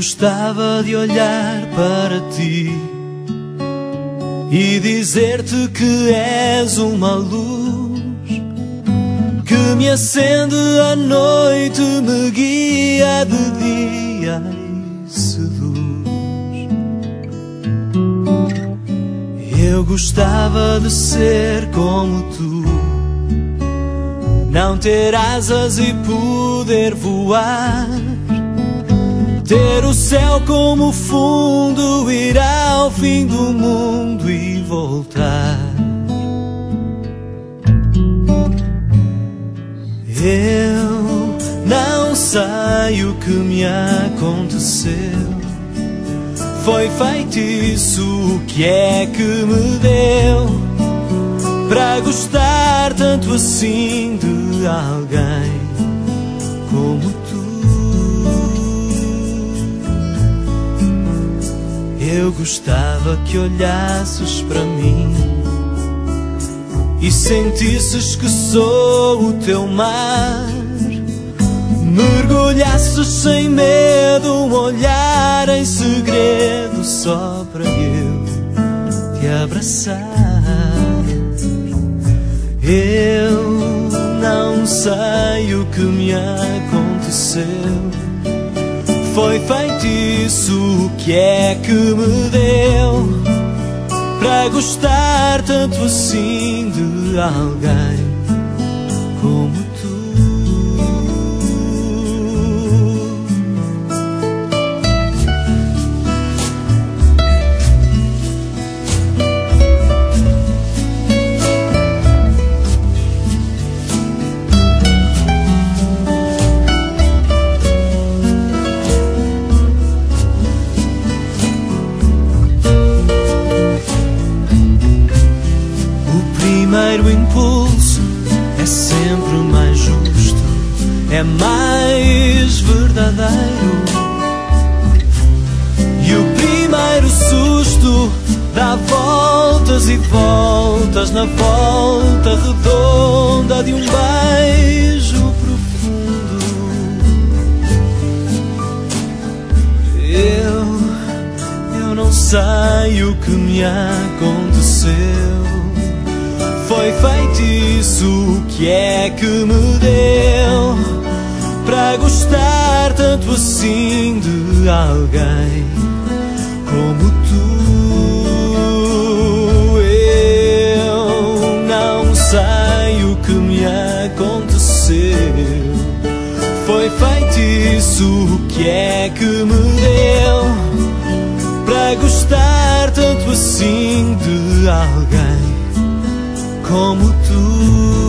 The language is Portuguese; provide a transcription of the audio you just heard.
gostava de olhar para ti e dizer-te que és uma luz que me acende à noite, me guia de dia e seduz. Eu gostava de ser como tu, não ter asas e poder voar, ter o céu como fundo, ir ao fim do mundo e voltar. Eu não sei o que me aconteceu, foi feitiço, o que é que me deu para gostar tanto assim de alguém como tu? Eu gostava que olhasses para mim e sentisses que sou o teu mar, mergulhasses sem medo, um olhar em segredo só para eu te abraçar. Eu não sei o que me aconteceu, foi feitiço, o que é que me deu para gostar tanto assim de alguém como tu? O primeiro impulso é sempre mais justo, é mais verdadeiro. E o primeiro susto dá voltas e voltas na volta redonda de um beijo profundo. Eu não sei o que me aconteceu, foi feitiço, o que é que me deu para gostar tanto assim de alguém como tu? Eu não sei o que me aconteceu, foi feitiço, o que é que me deu para gostar tanto assim de alguém como tu?